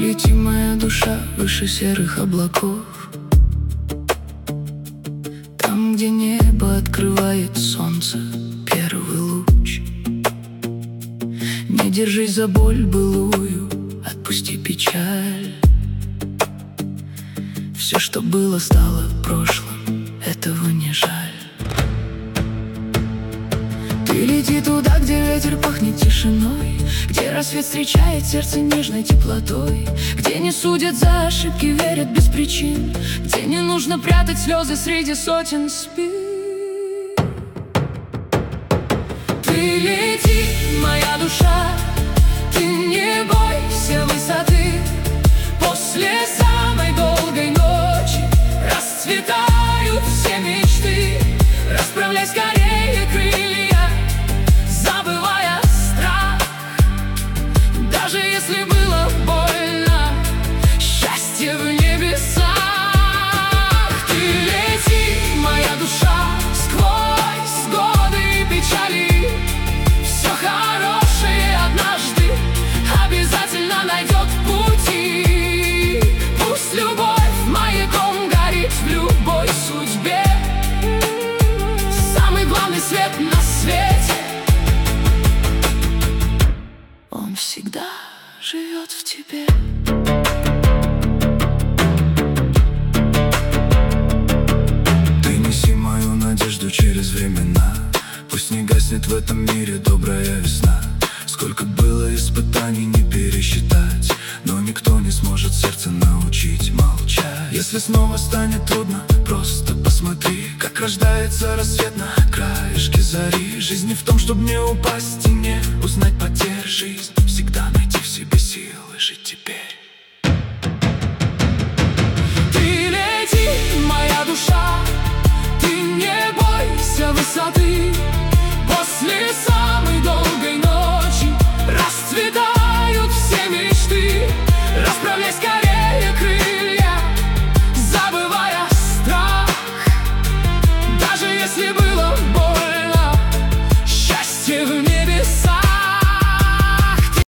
Лети, моя душа, выше серых облаков, там, где небо открывает солнце первый луч. Не держись за боль былую, отпусти печаль. Все, что было, стало прошлым, этого не жаль. Ты лети туда, где ветер пахнет тишиной, где рассвет встречает сердце нежной теплотой, где не судят за ошибки, верят без причин, где не нужно прятать слезы среди сотен спин. Ты лети, моя душа, ты не бойся высоты. После самой долгой ночи расцветают все мечты. Расправляй скорее крылья, забывая страх. Даже если было больно, счастье в небесах. Ты лети, моя душа, сквозь годы и печали. Все хорошее однажды обязательно найдет пути. Пусть любовь маяком горит в любой судьбе. Самый главный свет на свете, он всегда живет в тебе. Ты неси мою надежду через времена. Пусть не гаснет в этом мире добрая весна. Сколько было испытаний не пересчитать, но никто не сможет сердце научить молчать. Если снова станет трудно, просто посмотри, как рождается рассвет на краешке зари. Жизнь не в том, чтобы не упасть и не узнать потерь. Жизнь всегда найти в себе силы жить теперь. Ты лети, моя душа, ты не бойся высоты.